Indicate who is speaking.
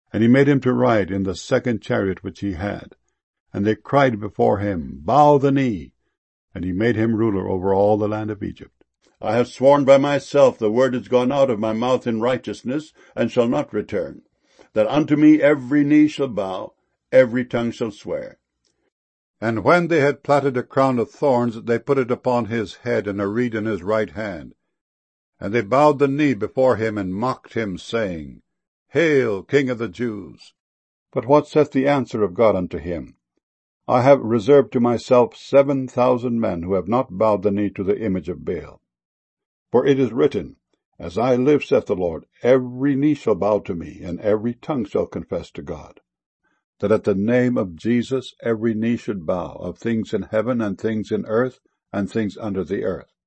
Speaker 1: And he made him to ride in the second chariot which he had. And they cried before him, Bow the knee. And he made him ruler over all the land of Egypt. I have sworn by myself, the word is gone out of my mouth in righteousness, and shall not return, that unto me every knee shall bow, every tongue shall swear. And when they had platted a crown of thorns, they put it upon his head, and a reed in his right hand. And they bowed the knee before him, and mocked him, saying, Hail, King of the Jews! But what saith the answer of God unto him? I have reserved to myself 7,000 men who have not bowed the knee to the image of Baal. For it is written, As I live, saith the Lord, every knee shall bow to me, and every tongue shall confess to God. That at the name of Jesus every knee should bow, of things in heaven and things in earth and things under the earth,